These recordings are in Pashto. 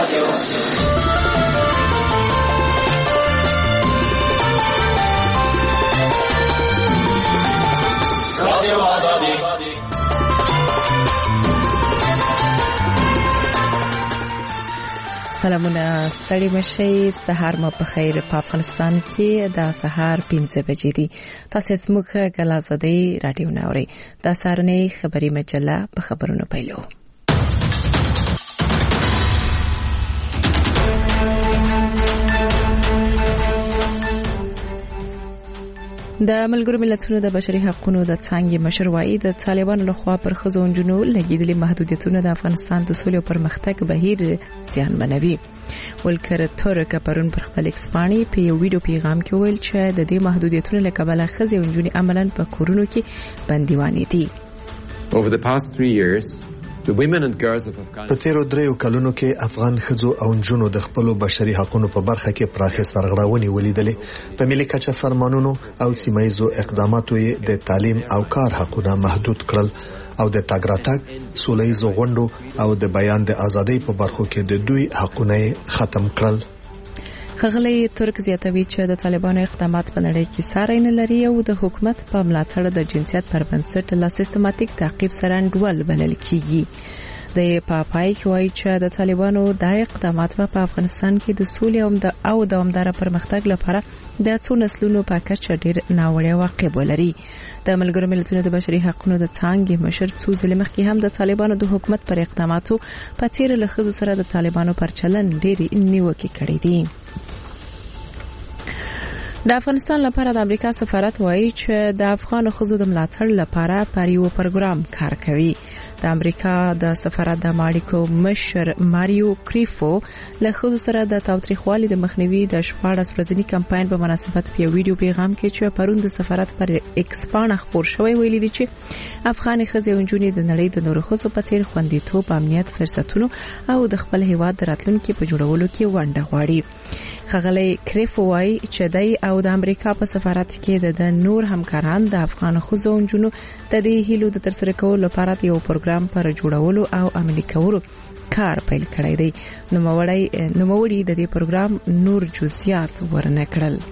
سلامونه ستړي مشي سحر مو په خیر په افغانستان کې د سحر 5 بجې دي تاسو زموږ غلازدي رادیو ناوري د سارنې خبري مجله په خبرونو پیلو د ملګرو ملتونو د بشري حقوقو د څنګه مشروعي د طالبانو لخوا پر خزونجونو لګیدلي محدودیتونه د افغانستان د سولې او پرمختګ بهیر زیانمنوي ولکر تورک پرون پر خپل اکسپانی په یو ویډیو پیغام کې ویل چې د دې محدودیتونو لکبله خزونجونی عملاً په کورونو کې بنديوانې دي. Over the past 3 years په تیرو 3 کلونو کې افغان ښځو او نجونو د خپل بشري حقوقو په برخه کې پراخه سرغړاونې ولیدلې په ملي کچه فرمانونو او سیمایزو اقداماتو یې د تعلیم او کار حقوقونه محدود کړل او د تاګ راتګ سولهیزو غونډو او د بیان د ازادۍ په برخو کې د دوی حقوقونه ختم کړل. خغلی ترک زیاتوي چې د طالبانو اقدامات په نړۍ کې ساری نه لري او د حکومت په ملاتړ د جنسیت پر بنسټ لا سیستماتیک تعقیب سره انډول بلل کیږي. د پاپای کې وایي چې د طالبانو د اقدامات په افغانستان کې د سولې او د دوامدار پرمختګ لپاره د څو نسلونو په کچه ډیر ناوړه واقع ولري. د ملګرو ملتونو د بشري حقوقو د څنګه مشر څو ځله مخکې هم د طالبانو د حکومت پر اقداماتو په تیر لخوا سره د طالبانو پر چلن ډیر نیوکه کړې دي. د افغانستان لپاره د امریکا سفارت وایي چې د افغان ښځو د ملاتړ لپاره پر یو پروګرام کار کوي. د امریکا د سفارت د مالیکو مشر ماریو کریفو له ښځو سره د تاوتریخوالي د مخنیوي د 14 ورځنی کمپاین په مناسبت په ویډیو پیغام کې چې پرون د سفارت پر ایکس پاڼه خبر شوی ویلي دي چې افغان ښځې او نجونې د نړۍ د نورو ښځو په څیر خوندیتوب، امنیت، فرصتونو او د خپل هیواد د راتلونکي په جوړولو کې ونډه غواړي. خغلی کریفو وایي چې دای او د امریکا په سفارت کې د نور همکاران د افغان ښځو او نجونو د دې هیلو د ترسره کولو لپاره یو پروګرام پر جوړولو او عملي کولو کار پیل کړی دی. نوموړي د دې پروګرام نور جزئیات ورنه کړل.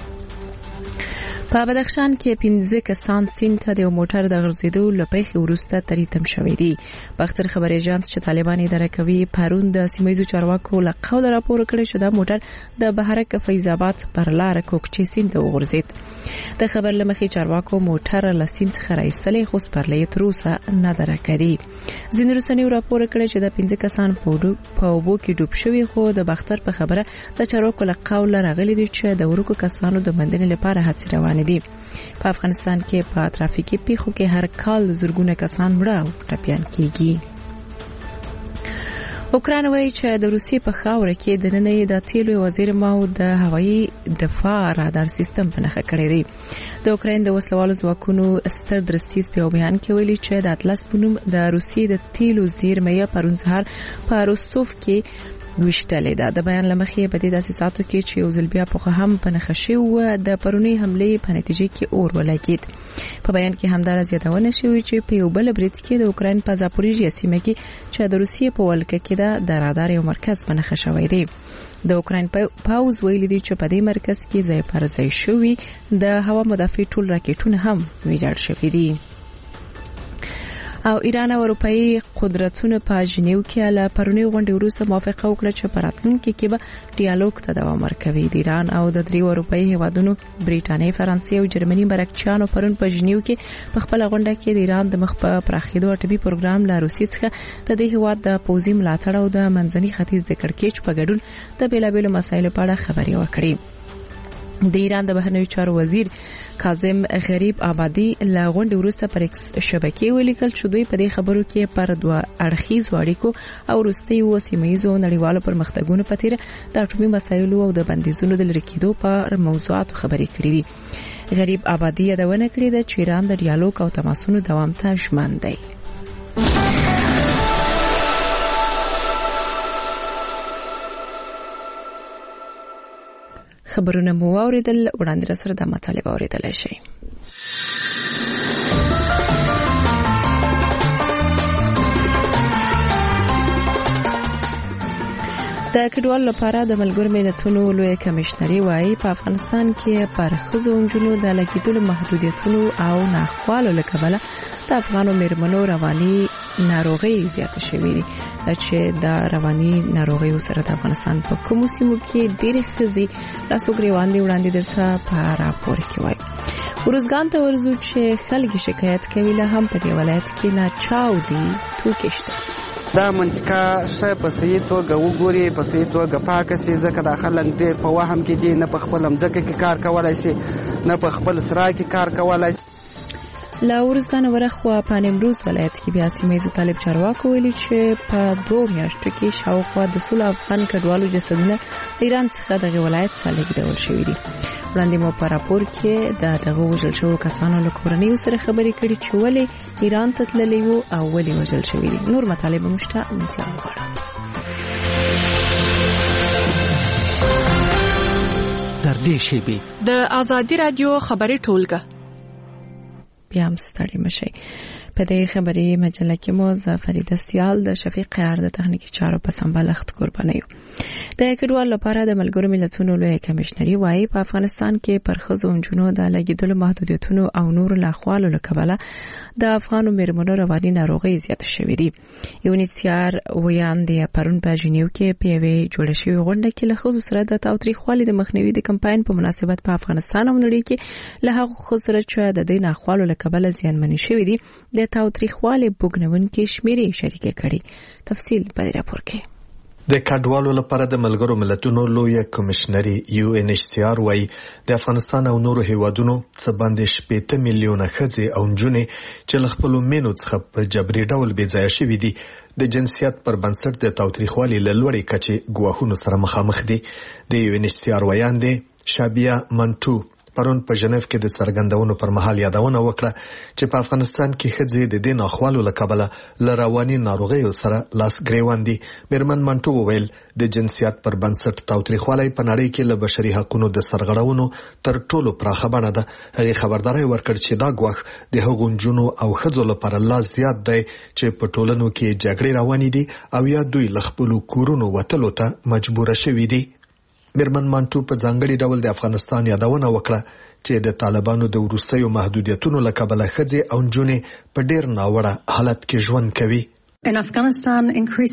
په بدخشان کې 15 کسان سیند ته د موټر د غرزیدو لپاره ورسته تریتم شوې دي. بختر خبري اژانس چې طالبان اداره کوي پرون د سیمایزو چارواکو له قوله راپور کړی چې دا موټر د بهرک فیض آباد پر لار کوکچې سیند ته وغورځید. د خبر لمخې چارواکو موټر له سیند څخه راایستلې خو سپرلې تر اوسه نه درکړي. ځینې رسنیو راپور کړی چې د 15 کسان په اوبو کې ډوب شوي خو د بختر په خبره د چارواکو له قوله راغلي دي چې د ورکو کسانو د مندنې لپاره هڅې روانې دي. په افغانستان کې په ترافیکي پیښو کې هر کال زرګونه کسان مړه او ټپيان کیږي. اوکران وایي چې د روسیې په خاوره کې د نننۍ د تیلو وزیر ماو د هوایي دفاع رادار سیستم په نښه کړی دی. د اوکرين د وسلوالو ځواکونو ستر درستیز په بیان کې ویلي چې د اطلس په نوم د روسیې د تیلو زیرمې پرون سهار په روستوف کې وشتلې ده. د بیان لمخې په دې تاسیساتو کې چې یو ځل بیا په هم په نخښي و د پرونی حمله په نتیجه کې اور ولګید. په بیان کې همدار زیاتونه شوی چې په یو بل برید کې د اوکرين په زاپوریژیا سیمه کې چې د روسیې په ولکه کې د رادار یو مرکز په نښه شوی دی. د اوکرين پاوز ویلي دی چې په دې مرکز کې ځای پر ځای شوی د هوا مدافع ټول راکټونه هم ویجاړ شوي دي. او ایران او اروپאי قدرتونه په جنیو کې له پرونی غونډې وروسته موافقه وکړه چې په راتلونکي کې به ډیالوګ ته دوام ورکوي. د ایران او د دریو اروپאי هیوادونو بریټانیا، فرانسې او جرمني مرکچیانو پرون په جنیو کې په خپل غونډه کې د ایران د مخ په پراخېدو اټومي پروګرام له روسیې څخه د دې هیواد د پوزي ملاتړ او د منځني ختیځ د کړکېچ په ګډون د بیلابېلو مسایلو په اړه خبري وکړي. د ایران د بهرنیو چارو وزیر کاظم غریب آبادی له غونډې وروسته پر ایکس شبکې ولیکل چې دوی په دې خبرو کې پر دوه اړخیزو اړیکو او وروستیو سیمایي او نړیوالو پرمختګونو په تیر د اټومي مسایلو او د بندیزونو د لرې کېدو په موضوعاتو خبرې کړې دي. غریب آبادی یادونه کړې ده چې ایران د ډیالوګ او تماسونو دوام ته ژمن دی. خبرونه مو اوریدل، وړاندې را سره د مطالبه اوریدل شي. د کډوالو لپاره د ملګرو ملتونو لوی کمشنري وايي په افغانستان کې پر ښځو او نجونو د لګیدلو محدودیتونو او ناخوالو له کبله د افغانو میرمنو رواني ناروغي زیاته شوې دي چې د رواني ناروغیو سره د افغانستان په کومو سیمو کې ډېرې ښځې لاسو ګریوان وړاندې درته په راپور کې وایي. ورزګان ته ورزو چې خلک شکایت کوي له هم په دې ولایت کې نه چاودي توکي شته. دا منطقه ښه په صحیح توګه وګوري، په صحیح توګه پاکه شي، ځکه دا خلک ډېر په وهم کې دي، نه په خپل مځکه کې کار کولی شي نه په خپل سرای کې کار کولی شي. له ورزګان ورخوا په نیمروز ولایت کې بیا سیمه طالب چارواکو ویلي چې په 2 میاشتو کې شاوخوا د 100 افغان کډوالو جسدونه ایران څخه دغه ولایت ته لېږدول شوي دي. وړاندې مو په راپور کې دغه وژل شوو کسانو له کورنیو سره خبرې کړې چې ولې ایران ته تللي وو او ولې وژل شوي دي. نور مطالب مشته انتظار غواړم. تر دې شیبې د آزادي رادیو خبري ټولګه بیا هم ستړي مشي. په دې خبري مجله کې مو فريده سیال د شفیق قهر د تخنیکی چارو په سمبالښت قرباني یو. د کډوالو لپاره د ملګرو ملتونو لوی کمشنري وايي په افغانستان کې پر ښځو او نجونو د لګیدلو محدودیتونو او نور لاخوالو له کبله د افغانو میرمنو رواني ناروغي زیاته شوې دي. یونیسیار ویاندې پرون په جنیو کې په یوې جوړه شوې غونډه کې له ښځو سره د تاوتریخوالي د مخنیوي د کمپاین په مناسبت په افغانستان او نړۍ کې له هغو ښځو سره چې د دې ناخوالو له کبله زیانمنې شوې دي د تاوتریخوالي بوګنونکو شمیرې شریکه کړي. تفصیل په راپور کې. د کډوالو لپاره د ملګرو ملتونو لوی کمشنري UNHCR وايي د افغانستان او نورو هیوادونو څخه باندې 8 میلیونه ښځې او نجونې چې له خپل مینو څخه په جبري ډول بې ځایه شوي دي د جنسیت پر بنسټ د تاوتریخوالي له لوړې کچې ګواښونو سره مخامخ دي. د UNHCR ویاندې شابیا منټو پرون په ژنیف کې د څرګندونو پر مهال یادونه وکړه چې په افغانستان کې ښځې د دې ناخوالو له کبله له رواني ناروغیو سره لاس ګریوان دي. میرمن منټو وویل د جنسیت پر بنسټ تاوتریخوالی په نړۍ کې له بشري حقوقو د سرغړونو تر ټولو پراخه بڼه ده. هغه خبرداري ورکړ چې دا ګواښ د هغو نجونو او ښځو لپاره لا زیات دی چې په ټولنو کې جګړې روانې دي او یا دوی له خپل کورونو وتلو ته مجبور شوي دي. میرمن مانټو په ځانګړي ډول د افغانستان یادونه وکړه چې د طالبانو د وروستیو محدودیتونو له کبله ښځې او نجونې په ډېر ناوړه حالت کې ژوند کوي. په افغانستان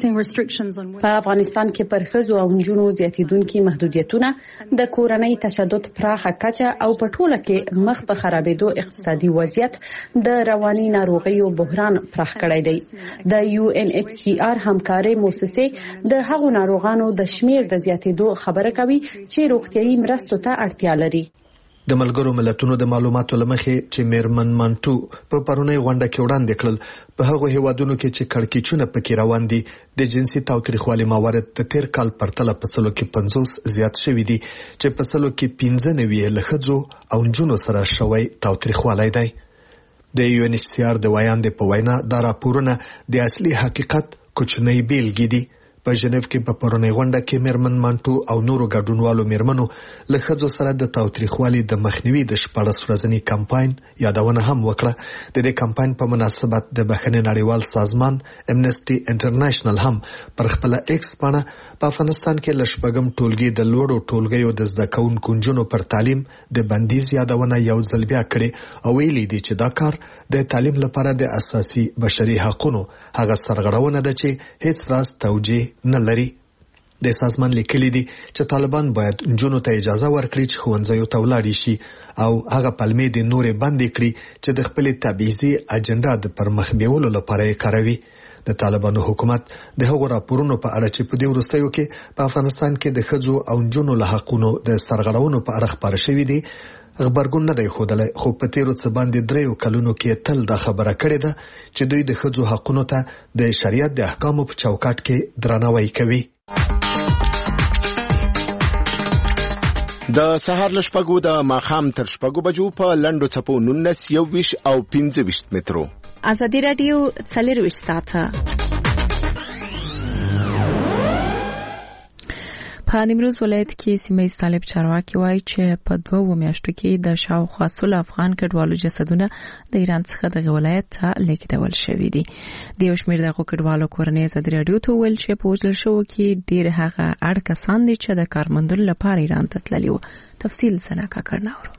کې پر ښځو او نجونو زیاتیدونکي محدودیتونه د کورنۍ تشدد پراخه کچه او په ټوله کې مخ په خرابېدو اقتصادي وضعیت د رواني ناروغیو بحران پراخ کړی دی. د UNHCR همکاري مؤسسه د هغو ناروغانو د شمیر د زیاتیدو خبره کوي چې روغتيایي مرستو ته اړتیا لري. د ملګرو ملتونو د معلوماتو لمخې چې میرمن مانټو په پرونی غونډه کې وړاندې کړل په هغو هیوادونو کې چې کړکېچونه پکې روان دي د جنسي تاوتریخوالي موارد د تیر کال پرتله په سلو کې 50 زیات شوي دي چې په سلو کې 15 له ښځو او نجونو سره شوی تاوتریخوالی دی. د UNHCR د ویاندې په وینا دا راپورونه د اصلي حقیقت کوچنۍ بیلګې دي. په ژنیف کې په پرونی غونډه کې میرمن مانټو او نورو ګډونوالو میرمنو له ښځو سره د تاوتریخوالي د مخنیوي د 14 ورځنی کمپاین یادونه هم وکړه. د دې کمپاین په مناسبت د بخښنې نړیوال سازمان امنسټي انټرنیشنل هم پر خپل ایکس باندې په افغانستان کې لشپګم ټولګي د لوړو ټولګیو د زده کوونکو نجونو پر تعلیم د بندیز یادونه یو ځل بیا کړې او ویلي دي چې دا کار د تعلیم لپاره د اساسي بشري حقوقو هغه سرغړونه ده چې هیڅ راز توجیه نه لري. د سازمان لیکلي دي چې طالبان باید نجونو ته اجازه ورکړي چې ښوونځیو ته ولاړ شي او هغه پلمې د نورې بندې کړي چې د خپل تبعیضي اجنډا د پرمخ بیولو لپاره یې کاروي. د طالبانو حکومت د هغو راپورونو په اړه چې په دې وروستیو کې په افغانستان کې د ښځو او نجونو له حقونو د سرغړونو په اړه خبر شوی دی خبرګون نه دی ښودلی، خو په تیرو څه باندې 3 کلونو کې تل دا خبره کړې ده چې دوی د ښځو حقونو ته د شریعت د احکامو په چوکاټ کې درناوی کوي. د سهار له شپږو د ماښام تر شپږو بجو په لنډو څپو 19 21 او 25 مترو. آزادي رادیو 24 ساعته په نیمروز ولایت کې سیمه طالب چارواکي وایي چې په 2 میاشتو کې د شاوخوا 100 افغان کډوالو جسدونه د ایران څخه د ولایت ته لیږدول شوي دي. د یو شمېر دغه کډوالو کورنۍ ازادي راډیو ته وویل چې په وژل شوو کې ډېر هغه اړ کسان دي چې د کارمندلو لپاره ایران ته تللي وو. تفصیل سناکا کرناورو.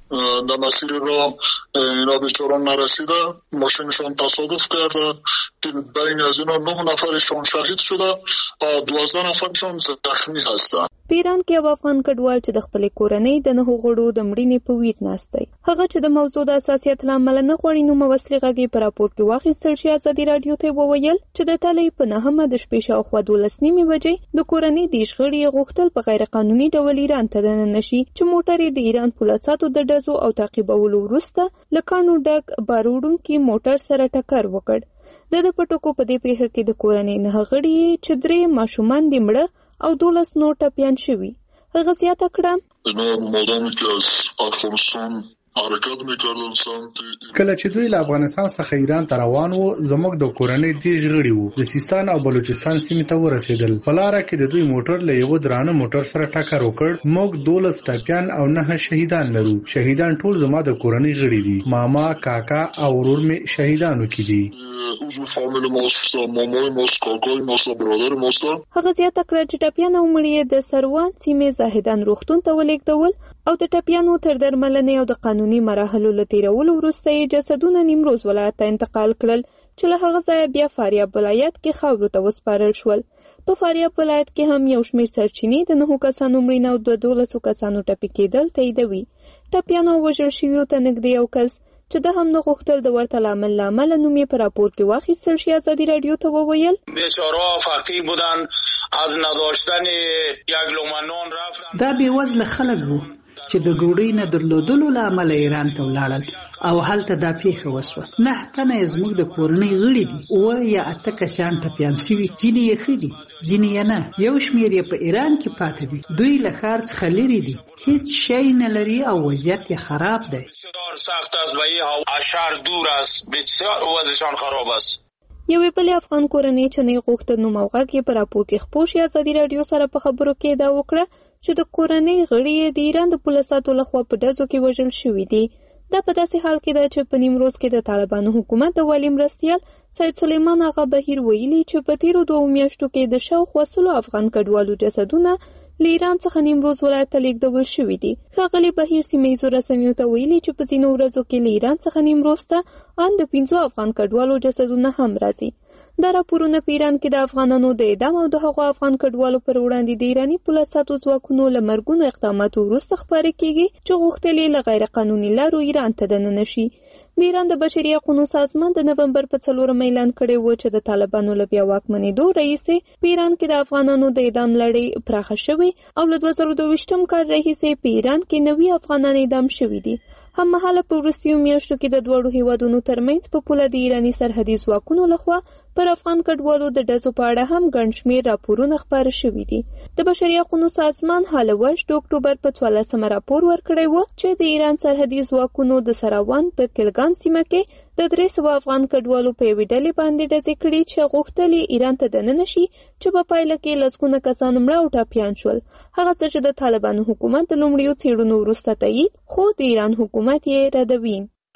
در مسیر را اینا بیچاران نرسیده، ماشینشان تصادف کرده که بین از اینا 9 نفرشان شهید شده و 12 نفرشان زخمی هستند. په ایران کې یو افغان کډوال چې د خپل کورنۍ د 9 غړو د مړینې په ویر ناست دی. هغه چې د موضوع د اساسیت لامل نه غوړي نو موصلي غږی پر راپور کې واخیستل شي. ازادي راډیو ته وویل چې د تلې په 9 د شپې شاوخوا 12 بجې د کورنۍ د شغړې غوښتل په غیر قانوني ډول ایران ته دننه شي چې موټر د ایران پولیسو د ډزو او تعقیبولو وروسته لکانو ډک باروړونکي موټر سره ټکر وکړ. د پټکو په دې پیښه کې د کورنۍ نه غړي چې 3 ماشومان دي مړه او 12 نور ټپیان شوي. هغه زیاته کړه اینا مادامی که از افغانستان حرکت میکردن سمت کله چې دوی له افغانستان څخه ایران ته روان وو زموږ د کورنۍ دیش غړي وو د سیستان او بلوچستان سیمې ته ورسېدل. په لاره کې د دوی موټر له یو درانه موټر سره ټکر وکړ. موږ 12 ټپیان او 9 شهیدان لرو. شهیدان ټول زما د کورنۍ غړي دي. ماما، کاکا او ورور می شهیدانو کې دي. عضو فامیل ماست، مامای ماست، کاکای ماست، برادر ماست. هغه زیاته کړه چې ټپیان او مړي د سروان سیمې زاهدان روغتون ته ولېږدول او د ټپیانو تر درملنې او د قانوني مراحلو له تیرولو وروسته یې جسدونه نیمروز ولایت ته انتقال کړل چې له هغه ځایه بیا فاریاب ولایت کې خاورو ته وسپارل شول. په فاریاب ولایت کې هم یو شمېر سرچینې د 9 کسانو مړینه او د 12 کسانو ټپي کېدل تاییدوي. ټپیانو وژل شویو ته نږدې یو کس چې د هم نه غوښتل د ورته لامل نوم یې په راپور کې واخیستل شي. ازادي راډیو ته وویل بیچاره فقیر بودن، از نداشتن یک لقمه نان رفتن. دا بیوزله خلک وو چې د ډوډۍ نه درلودلو له امله ایران ته ولاړل او هلته دا پیښه وسوه. 9 تنه زموږ د کورنۍ غړي دي. 7 یا 8 کسان ټپیان شوي. ځینې یې ښه دي، ځینې یې نه. یو شمېر یې په ایران کې پاتې دي. دوی له ښار څخه لرې دي، هیڅ شی نه لري او وضعیت یې خراب دی. سخت است و این شهر دور است، بسیار وضعشان خراب است. یوې بلې افغان کورنۍ چې نه غوښتل نوم او غږ یې په راپور کې خپور شي ازادي راډیو سره په خبرو کې دا وکړه چې د کورنۍ غړي د ایران د پولیسو لخوا په ډزو کې وژل شوي دي. دا په داسې حال کې ده چې په نیمروز کې د طالبانو حکومت د والي مرستیال سید سلیمان آغا بهیر ویلي چې په تیرو 2 میاشتو کې د شاوخوا 100 افغان کډوالو جسدونه له ایران څخه نیمروز ولایت ته لیږدول شوي دي. ښاغلي بهیر سیمهییزو رسنیو ته ویلي چې په ځینو ورځو کې له ایران څخه نیمروز ته ان د 15 افغان کډوالو جسدونه هم راځي. دا راپورونه په ایران کې د افغانانو د اعدام او د هغو افغان کډوالو پر وړاندې د ایراني پولیسو ځواکونو له مرګونو اقداماتو وروسته خپاره کیږي چې غوښتل یې له غیر قانوني لارو ایران ته دننه شي. د ایران د بشري حقوقو سازمان د نومبر په 4 اعلان کړی و چې د طالبانو له بیا واکمنېدو راهیسې په ایران کې د افغانانو د اعدام لړۍ پراخه شوې او له 2022 کال راهیسې په ایران کې 90 افغانان اعدام شوي دي. هم مهاله په وروستیو میاشتو کې د دوړو هیوادونو ترمنځ په پوله د ایراني سرحدي ځواکونو لخوا پر افغان کډوالو د ډزو په اړه هم ګڼ شمېر راپورونه خپاره شوي دي. د بشري حقوقو سازمان حاله وش د اکتوبر په 14 راپور ورکړی و چې د ایران سرحدي ځواکونو د سراوان په کلګان سیمه کې د 300 افغان کډوالو په یوې ډلې باندې ډزې کړې چې غوښتل یې ایران ته دننه شي چې په پایله کې لسګونه کسان مړه او ټپیان شول. هغه څه چې د طالبانو حکومت د لومړیو څېړنو وروسته تایید خو د ایران حکومت یې ردوي.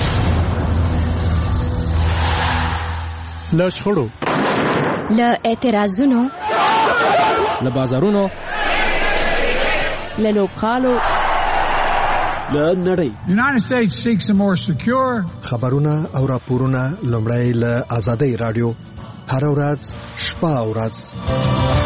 له شخړو، له اعتراضونو، له بازارونو، له لوبغالو، له نړۍ. United States seeks a more secure. خبرونه او راپورونه لومړی له آزادۍ رادیو هر ورځ شپه او ورځ.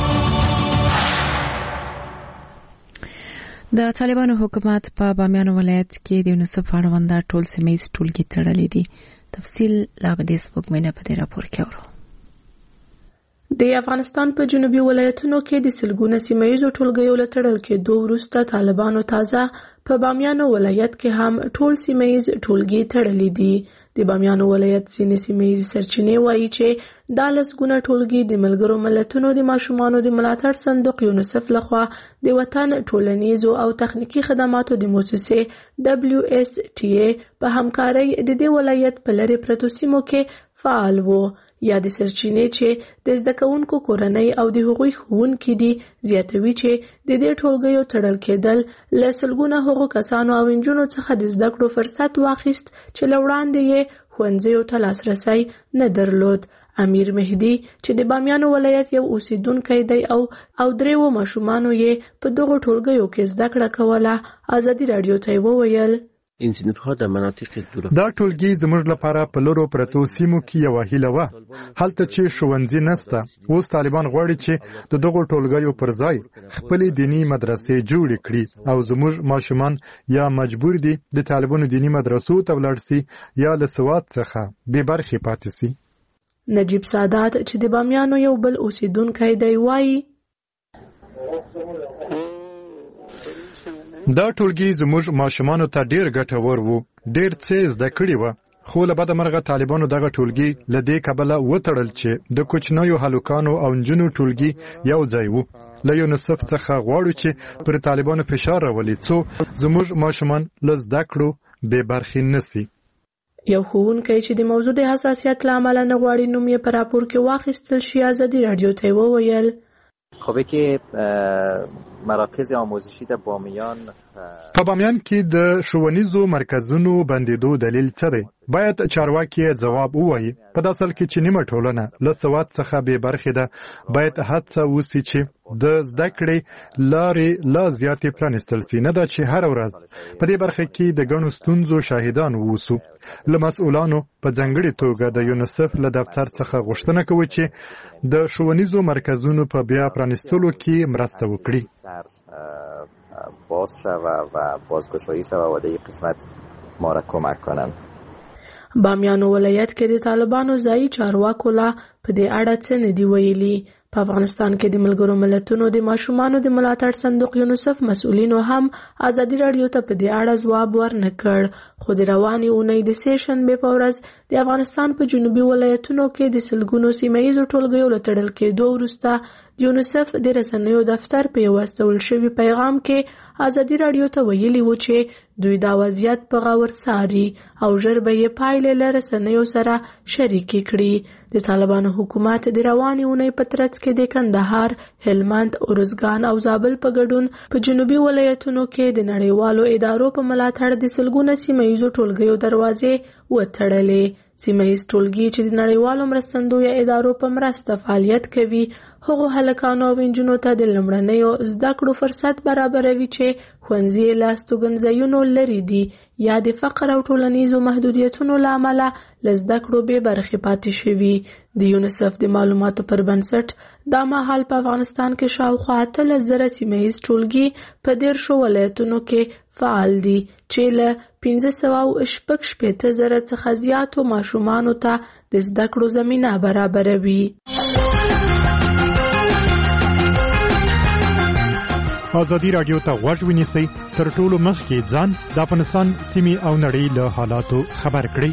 د طالبانو حکومت په بامیان ولایت کې د یونیسف اړونده ټول سیمه‌ییز ټولګي تړلي دي. تفصیل لا به د سپوږمۍ په دې راپور کې اورو. د افغانستان په جنوبي ولایتونو کې د سلګونه سیمه‌ییزو ټولګیو له تړل کېدو وروسته طالبانو تازه په بامیان ولایت کې هم ټول سیمه‌ییز ټولګي تړلي دي. د بامیان ولایت ځینې سیمه‌ییز سرچینې وایي چې دا لسګونه ټولګي د ملګرو ملتونو د ماشومانو د ملاتړ صندوق یونیسف لخوا د وطن ټولنیزو او تخنیکي خدماتو د مؤسسې WSTA په همکارۍ د دې ولایت په لرې پرتو سیمو کې فعال وو. یا د سرچینې چې د زده کوونکو کورنۍ او د هغوی ښوونکي دي زیاتوي چې د دې ټولګیو تړل کېدل له سلګونه هغو کسانو او نجونو څخه د زده کړو فرصت واخیست چې له وړاندې یې ښوونځیو ته لاسرسی نه درلود. امیر مهدي چې د بامیانو ولایت یو اوسیدونکی دی او 3 ماشومانو یې په دغو ټولګیو کې زده کړه کوله، ازادي راډیو ته وویل این صنف‌ها در مناطق دور دا ټولګي زموږ لپاره په لورو پرتو سیمو کې یو هیله وه. هلته چې ښوونځي نسته، اوس طالبان غواړي چې د دغو ټولګیو پر ځای خپلې دیني مدرسې جوړې کړي او زموږ ماشومان یا مجبور دي د طالبانو دیني مدرسو ته ولاړ سي یا له سواد څخه بې برخې پاتې سي. نجیب سادات چې د بامیانو یو بل اوسیدونکی دی وایي دا ټولګي زموږ ماشومانو ته ډیر ګټور وو، ډیر څه زده کړي وو، خو له بده مرغه طالبانو دغه ټولګي له دې کبله وتړل چې د کوچنیو هلکانو او نجونو ټولګي یو ځای وو. له یونیسف څخه غواړو چې پر طالبانو فشار راولي څو زموږ ماشومان له زده کړو بې برخې نشي. یو ښوونکی چې د موضوع د حساسیت له امله نه غواړي نوم یې په راپور کې واخیستل شي، ازادي راډیو ته وویل خب که مراکز آموزشی در بامیان په بامیان کې د ښوونیزو مرکزونو بندیدو دلیل څه دی؟ باید چارواکي ځواب ووایي. په داسې حال کې چې نیمه ټولنه له سواد څخه بې برخې ده، باید هڅه وسي چې د زده کړې لارې لا زیاتې پرانیستل سي، نه دا چې هره ورځ په دې برخه کې د ګڼو ستونزو شاهدان ووسو. له مسؤلانو په ځانګړې توګه د یونیسف له دفتر څخه غوښتنه کوي چې د ښوونیزو مرکزونو په بیا پرانیستلو کې مرسته وکړي. باز شوه و بازگشایی شوه و در قسمت ما را کمک کنن. بامیانو ولایت کې د طالبانو ځایي چارواکو لا په دې اړه څه نه دی ویلي. په افغانستان کې د ملګرو ملتونو د ماشومانو د ملاتړ صندوق یونیسف مسؤلینو هم ازادي راډیو ته په دې اړه ځواب ورنکړ، خو د روانې اونۍ د سېشنبې په ورځ د افغانستان په جنوبي ولایتونو کې د سلګونو سیمهییزو ټولګیو له تړل کېدو وروسته د یونیسف د رسنیو دفتر په یو استول شوي پیغام کې ازادي راډیو ته ویلي و چې دوی دا وضعیت په غور څاري او ژر به یې پایلې له رسنیو سره شریکې کړي. د طالبانو حکومت د روانې اونۍ په ترڅ کې د کندهار، هلمند، ارزګان او زابل په ګډون په جنوبي ولایتونو کې د نړیوالو ادارو په ملاتړ د سلګونه سیمهییزو ټولګیو دروازې وتړلې. سیمهییز ټولګي چې د نړیوالو مرستندویه ادارو په مرسته فعالیت کوي، هغو هلکانو او نجونو ته د لومړنیو زده کړو فرصت برابروي چې ښوونځي له استوګنځایونو لرې دي یا د فقر او ټولنیزو محدودیتونو له امله له زده کړو بې برخې پاتې شوي. د یونیسف د معلوماتو پر بنسټ دا مهال په افغانستان کې شاوخوا 13,000 سیمهییز ټولګي په 13 ولایتونو کې فعال دي چې له 560,000 څخه زیاتو ماشومانو ته د زده کړو زمینه برابروي. ازادي راډیو ته غوږ ونیسئ، تر ټولو مخکې ځان د افغانستان سیمې او نړۍ له حالاتو خبر کړئ.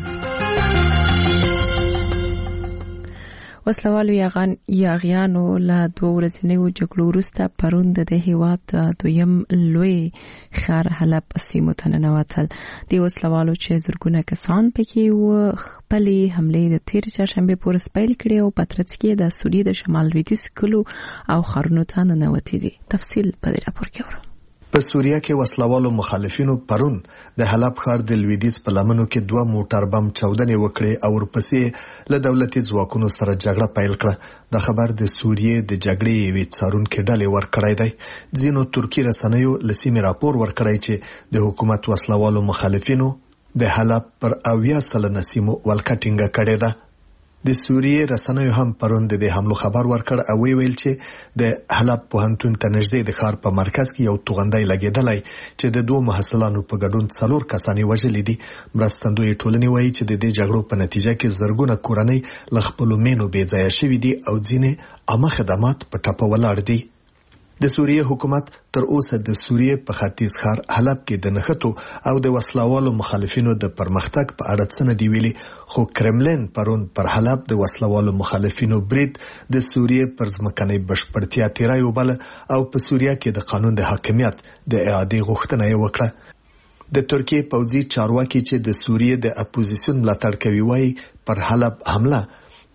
وسلوالو یاغیانو له 2 ورځنیو جګړو وروسته پرون د هېواد دویم لوی ښار حلب سیمو ته ننوتل. د وسلوالو چې زرګونه کسان پکې وو خپلې حملې د تېرې چهارشنبې پورې پیل کړې او په ترڅ کې د سوریې د شمال لویدیځ کلو او ښارونو ته ننوتې دي. تفصیل په دې راپور کې اورو. په سوریه کې وسلوالو مخالفینو پرون د حلب ښار د لویدیځ په لمنو کې 2 موټر بم چاودنې وکړې او ورپسې له دولتي ځواکونو سره جګړه پیل کړه. د خبر د سوریې د جګړې یوې څارونکې ډلې ورکړی دی. ځینو ترکی رسنیو له سیمې راپور ورکړی چې د حکومت وسلوالو مخالفینو د حلب پر 80% سیمو ولکه ټینګه کړې ده. د سوریې رسنیو هم پرون د حملو خبر ورکړ او ویل چې د حلب پوهنتون ته نږدې د ښار په مرکز کې یو توغندی لګېدلی چې د 2 محصلانو په ګډون 4 کسان وژلي دي. مرستندوی ټولنې وایي چې د دې جګړو په نتیجه کې زرګونه کورنۍ له خپلو مینو بې ځایه شوي دي او ځینې عامه خدمات په ټپه ولاړ دي. د سوریې حکومت تر اوسه د سوریې په ختیځ ښار حلب کې د نښتو او د وسلوالو مخالفینو د پرمختګ په اړه څه نه دی ویلي، خو کرملین پرون پر حلب د وسلوالو مخالفینو برید د سوریې پر ځمکنۍ بشپړتیا تیری وبله او په سوریه کې د قانون د حاکمیت د اعادې غوښتنه یې وکړه. د ترکیې پوځي چارواکي چې د سوریې د اپوزیسیون ملاتړ کوي وایي پر حلب حمله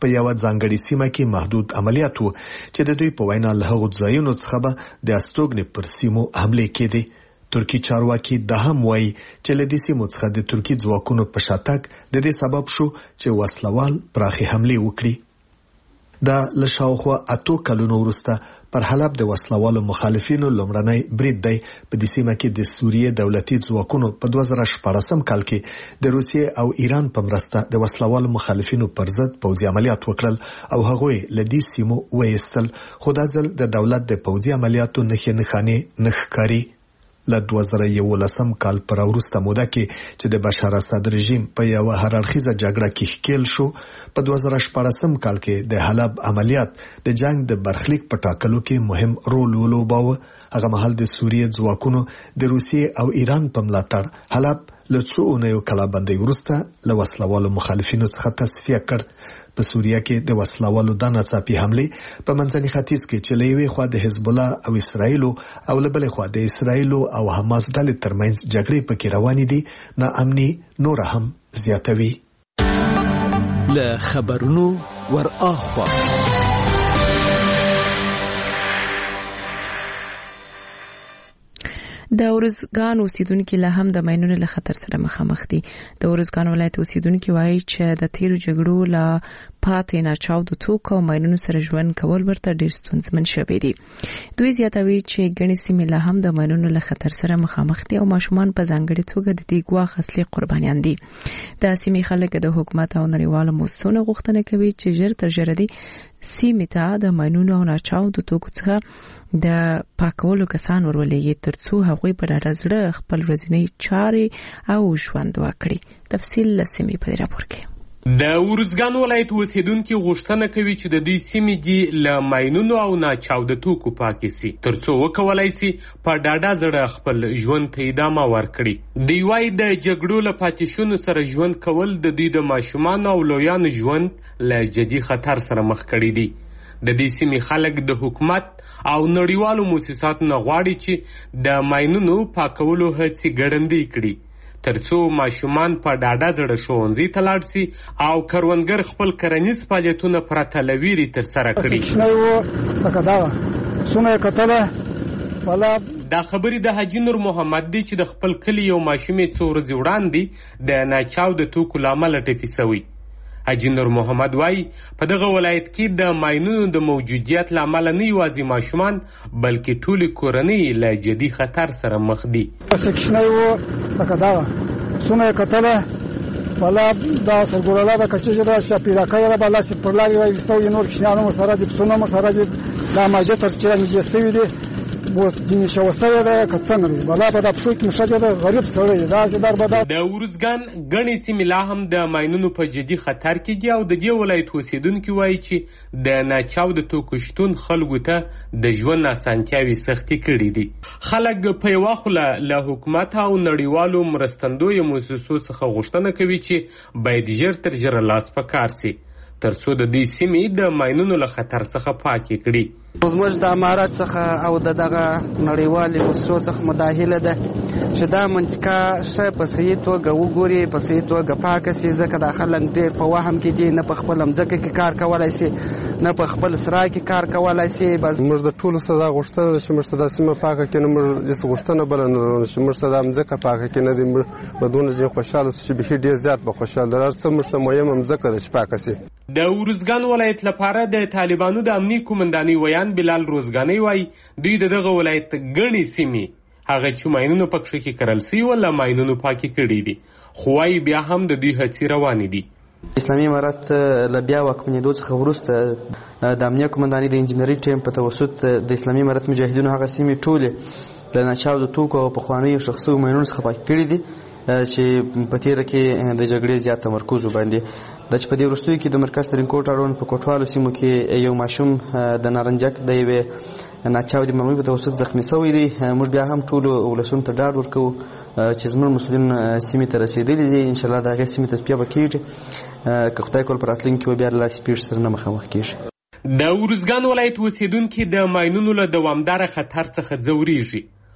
په یو ځانګړي سیمه کې محدود عملیات وو چې د دوی په وینا له هغو ځایونو څخه به د استوګنې پر سیمو حمله کېدې. ترکی چارواکي د هم وایي چې له دې سیمو څخه د ترکی ځواکونو په شاتګ د دې سبب شو چې وسلوال پراخي حمله وکړي. دا له شاوخوا 8 کلونو وروسته پر حلب د وسلوالو مخالفینو لومړنی برید دی. په دې سیمه کې د سوریې دولتي ځواکونو په 2014 کال کې د روسیې او ایران په مرسته د وسلوالو مخالفینو پر ضد پوځي عملیات وکړل او هغوی له دې سیمو وایستل، خو دا ځل د دولت د پوځي عملیاتو نښانې نه ښکاري. له 2011 کال پر وروسته موده کې چې د بشار اسد رژیم په یو هررخیزه جګړه کې ښکیل شو، په 2014 کال کې د حلب عملیات د جنگ د برخلیک په ټاکلو کې مهم رول ولوباوه. هغه مهال د سوریې ځواکونو د روسیې او ایران په ملاتړ حلب له څو اونیو کلابندۍ وروسته له وسلوالو مخالفینو څخه تصفیه کړ. په سوریه کې د وسلوالو د ناڅاپي حمله په منځني ختیځ کې چې له یوې خوا د حزب الله او اسرایل او له بلې خوا د اسرایل او حماس ډلې ترمنځ جګړې پکې روانې دي، ناامني نور هم زیاتوي. له خبرونو ور اخوا د ارزګان اوسیدونکو له هم د ماینونو له خطر سره مخامخ دي. د ارزګان ولایت اوسیدونکو وایي چې د تیرو جګړو له پاتې ناچاو د توکو او ماینونو سره ژوند کول ورته ډیر ستونزمن شوی دي. دوی زیاتوي چې ګڼې سیمې له هم د ماینونو له خطر سره مخامخ دي او ماشومان په ځانګړي توګه د دې ګواښ اصلي قربانیان دي. د سیمې خلک د حکومت او نړیوالو موسسو غوښتنه کوي چې ژر تر ژره دي سیمې ته د ماینونو او ناچاو د توکو څخه د پاکولو کسان ورولېږي ترڅو هغوی په ډاډه زړه خپل ورځنی چارې او ژوند وکړي. تفصیل له سیمې په راپور کې. د ارزګان ولایت اوسیدونکو غوښتنه کوي چې د دې سیمې دي له ماینونو او ناچاوده توکو پاکې سي ترڅو وکولای سي په ډاډه زړه خپل ژوند ته ادامه ورکړي. دی وايي د جګړو له پاتې شونو سره ژوند کول د دوی د ماشومان او لویانو ژوند له جدي خطر سره مخ کړي دي. د دې سیمې خلک د حکومت او نړیوالو موسساتو نه غواړي چې د ماینونو پاکولو هڅې ګړندۍ کړي ترڅو ماشومان په ډاډه زړه ښوونځي ته لاړ شي او کروندګر خپل کرنیز فعالیتونه پرته له ویرې ترسره کړي. دا خبرې د حاجي نور محمد دی چې د خپل کلي یو ماشوم یې څو ورځې وړاندې د ناچاو د توکو له امله ټپي شوی. حاجي نور محمد وایي په دغه ولایت کې د ماینونو د موجودیت له امله نه یوازې ماشومان بلکې ټولې کورنۍ له جدي خطر سره مخ دي. بالا دا سرګوراله د کچې دا چې پیدا کړی بالا چې پر لاري وایستو نور کښنانو سره د پسونو سره د ماجه تر چې نږدې دي بو دیني شوستره ده کڅنګ بالا په د پښو کې مشاجره غریب سره دا چې در بدا د ورزګان غني سیمه هم د ماینونو په جدي خطر کې دي او د دې ولایت اوسیدونکو وایي چې د ناچاو د توکو شتون خلکو ته د ژوند اسانتیاوي سختي کړې دي. خلک په یو خله له حکومت او نړیوالو مرستندوی موسسو څخه غوښتنه کوي چې باید ژر تر ژره لاس په کار سي ترڅو د دې سیمې د ماینونو له خطر څخه پاکې کړي. زموږ د امارات څخه او دغه نړیوالې موسسو څخه مداخله ده چې دا منطقه ښه په صحیح توګه وګوري، په صحیح توګه پاکه سي، ځکه دا خلک ډېر په وهم کې دي، نه په خپل ځمکه کې کار کولی سي، نه په خپل سرای کې کار کولی سي. موږ د ټولو څخه دا غوښتنه ده چې موږ ته دا سیمه پاکه کړي، نه موږ داسې غوښتنه بله نه لرو چې موږ ته دا ځمکه پاکه کړي، نه دي موږ به دونه ځینې خوشحاله سو چې بیخي ډېر زیات به خوشحاله ده. هر څه موږ ته مهمه ځمکه ده چې پاکه سي. د ورزګان ولایت لپاره د طالبانو د امني قومندانۍ ویان بلال روزګانۍ وایي دوی دغه ولایت ګڼې سیمې هغه چې ماینونو پکښې کې کرل سوي وه له ماینونو پاکې کړي دي، خو وایي بیا هم د دوی هڅې روانې دي. اسلامي امارت له بیا واکمنېدو څخه وروسته د امنیه قومندانۍ د انجینري ټیم په توسط د اسلامي امارت مجاهدینو هغه سیمې ټولې له ناچاو د توکو او پخوانیو ښخ شویو ماینونو څخه پاکې کړي دي چې په تیره کې د جګړې زیات تمرکز وباندې دا چې په دې وروستیو کې د مرکز ترینکوټ اړوند په کوټوالو سیمو کې یو ماشوم د نارنجک د یوې ناچاودې مرمۍ په توسط زخمي شوی دی. موږ بیا هم ټولو ولسونو ته ډاډ ورکوو چې زموږ مسؤلین سیمې ته رسېدلي دي، انشاءالله د هغې سیمې تصفیه به کېږي، که خدای کول په راتلونکي کې به بیا له داسې پېښې سره نه مخامخ کېږي. د ارزګان ولایت اوسیدونکي د ماینونو له دوامداره خطر څخه ځورېږي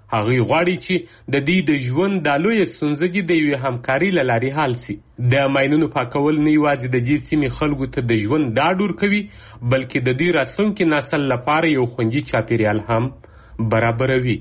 هغوی غواړي چې د دې د ژوند دا لویه ستونزه د یوې همکاري له لارې حل سي. د ماینونو پاکول نه یوازې د دې سیمې خلکو ته د ژوند ډاډ ورکوي، بلکې د دې راتلونکي نسل لپاره یو خوندي چاپیریال هم برابروي.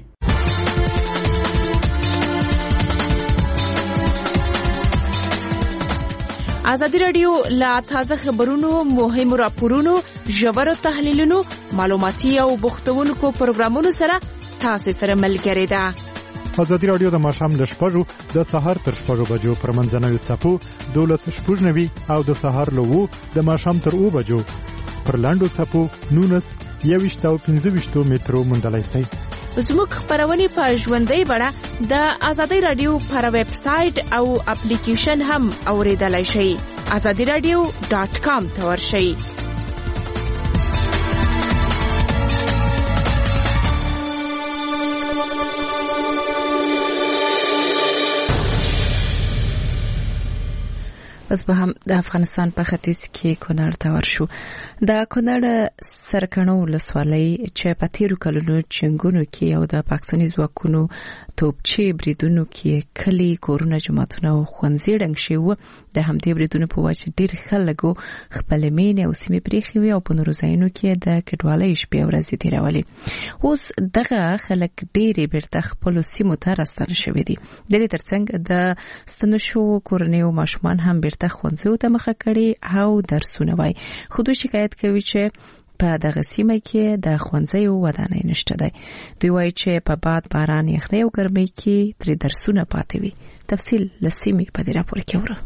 ازادي راډیو لا تازه خبرونو، مهمو راپورونو، ژورو تحلیلونو، معلوماتي او بوختونکو پروګرامونو سره تاسو سره ملګری ده. ازادي راډیو د ماښام له 6 د سهار تر 6 بجو پر منځنوي څپو 12:90 او د سهار له 2 د ماښام تر 2 بجو پر لاندو څپو 19 او 15 مترو موندلای شئ. زموږ خبرونه په ژوندۍ بڼه د ازادي راډیو پر ویب سټ او اپلیکیشن هم اوریدلای شئ. azadiradio.com ته ورشئ. بس به هم د افغانستان په ختیځ کې کونړ ته ورشو. د کونړ سرکڼو ولسوالۍ چې په تیرو کلونو جنګونو کې او د پاکستاني ځواکونو توپچې بریدونو کې کلی کورونه جماعتونه او ښوونځي ړنګ شوي وو. د همدې بریدونو په وجه ډېر خلکو خپلې مینې او سیمې پرېښې وې او په نورو ځایونو کې د کډوالۍ شپې او ورځې تېرولې. اوس دغه خلک ډېرې بیرته خپلو سیمو ته راستانه شوي دي. د دې ترڅنګ د ستنو شوو کورنیو ماشومان هم بیرته ښوونځیو ته مخه کړي او درسونه وایي. خو دوی شکایت کوي چې په دغه سیمه کې د ښوونځیو ودانۍ نشته دی. دوی وایي چې په باد، باران، یخنۍ او ګرمۍ کې ترې درسونه پاتې وي. تفصیل له سیمې په دې راپور کې وره.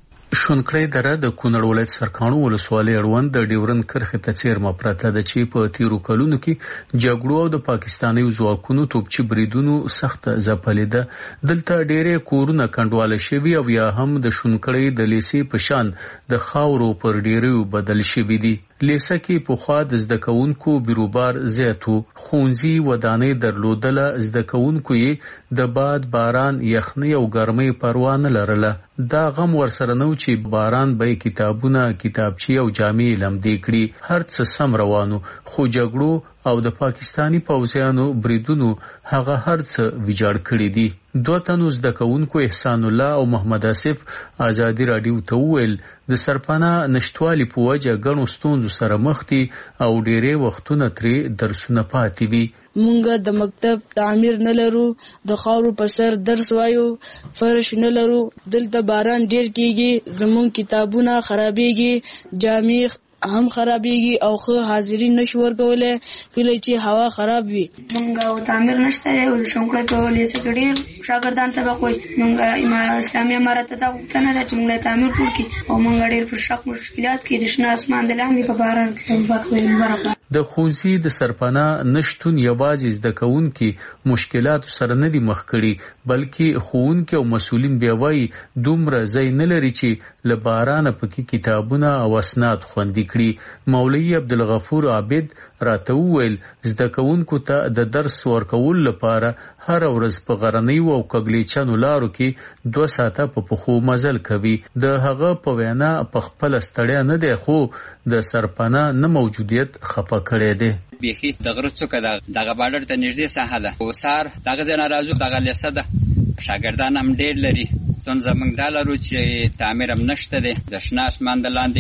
شونکړې دره د کونړ ولایت سرکانو ولسوالۍ اړوند د ډیورند کرښې ته څیرمه پرته ده چې په تیرو کلونو کې جګړو او د پاکستاني ځواکونو توپچي بریدونو سخته ځپلې ده. دلته ډېرې کورونه کنډواله شوي او یا هم د شونکړې د لیسې په شان د خاورو پر ډیریو بدل شوي دي. لیسه کې پخوا د زده کوونکو بیروبار زیات و. ښوونځي ودانۍ درلودله، زده کوونکو یې د باد، باران، یخنۍ او ګرمۍ پروا نه لرله. دا غم ورسره نه و چې باران به کتابونه، کتابچې او جامې لمدې کړي. هر څه سم روانو، خو جګړو او د پاکستاني پوځیانو بریدونو هغه هر څه ویجاړ کړي دي. دوه تنو زده کوونکو احسان الله او محمد آصف ازادي راډیو ته وویل د سرپناه نشټوالي په وجه ګڼو ستونزو سره مخ دي او ډېرې وختونه ترې درسونه پاتې وي. مونږ د مکتب تعمیر نه لرو، د خاورو پر سر درس وایو، فرش نه لرو. دلته باران ډیر کیږي، زمون کتابونه خرابېږي، جامې هم خرابېږي او خو حاضرین نشو ورکولای کله چې هوا خراب وي. مونږ او تعمیر نشته او شونکړه په لیسه کې ډیر شاګردان سبق وایي. مونږ اسلامي امارت ته غوښتنه ده چې مونږ تعمیر وکړي او مونږ ډیر پر شک مشکلات کې د شنه اسمان د لاندې په باران کې وکړو. د ښوونځي د سرپناه نشټون یوازې زده کوونکي مشکلاتو سره نه دي مخ کړي، بلکې ښوونکي او مسؤلین بیا وایي دومره ځای نه لري چې له بارانه پکې کتابونه او اسناد خوندي کړي. مولوي عبدالغفور عابد راته وویل زده کوونکو ته د درس ورکول لپاره هر ورځ په غرنیو او کګلیچانو لارو کې 2 ساعته په پخو مزل کوي. د هغه په وینا په خپل ستړیا نه دی، خو د سرپناه نه موجودیت خفه کړی دی. بیخي د غره څوکه دغه باډر ته نږدې ساحه ده. وسار دغه ځای راځو، دغه لیسه ده، شاګردان هم ډېر لري. څنګه زمونږ دا لرو چې تعمیر هم نشته دی، د شنه اسمان د لاندې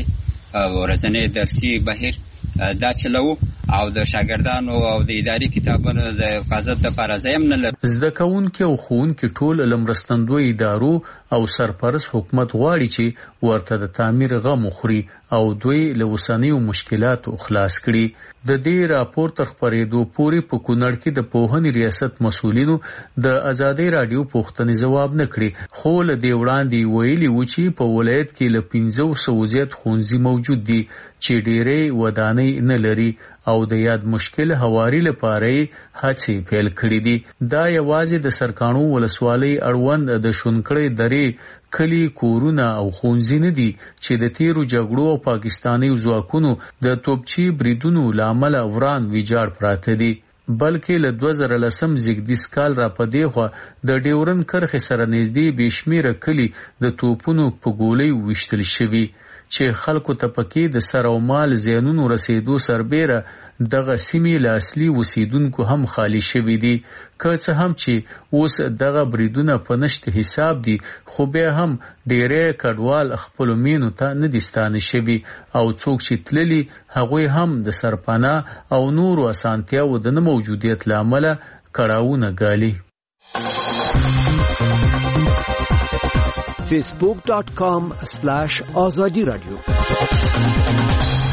ورځنی درسي بهیر دا چلو او د شاګردانو او د اداري کتابونو د حفاظت لپاره ځای هم نه لري. زده کوونکي او ښوونکي ټول له مرستندوی ادارو او سرپرست حکومت غواړي چې ورته د تعمیر غم وخوري او دوی له اوسنیو مشکلاتو خلاص کړي. د دې راپور تر خپرېدو پورې په کونړ کې د پوهنې ریاست مسؤلینو د ازادي راډیو پوښتنې ځواب نه کړي، خو له دې وړاندې ویلي و چې په ولایت کې له 500 زیات ښوونځي موجود دي چې ډېرې ودانۍ نه لري او د یاد مشکل هواري لپاره هڅې پیل کړې دي. دا یوازې د سرکانو ولسوالۍ اړوند د شونکړې درې کلی کورونه او ښوونځي نه دي چې د تیرو جګړو او پاکستاني ځواکونو د توپچي بریدونو له امله وران ویجاړ پراته دي، بلکې له 2010 زیږدیز کال را پدې خو د ډیورند کرښې سره نږدې بشمیره کلی د توپونو په ګولۍ وشتل شوي چې خلکو ته پکې د سر او مال زیانونو رسیدو سربېره دغه سیمې له اصلي اوسیدونکو هم خالی شوې دي. که څه هم چې اوس دغه بریدونه په نشته حساب دي خو بیا هم ډېری کډوال خپل مینو ته نه دي ستانه شوي او څوک چې تللي هغوی هم د سرپناه او نورو اسانتیاو د نه موجودیت له امله کړاوونه ګالي. facebook.com/azadi radio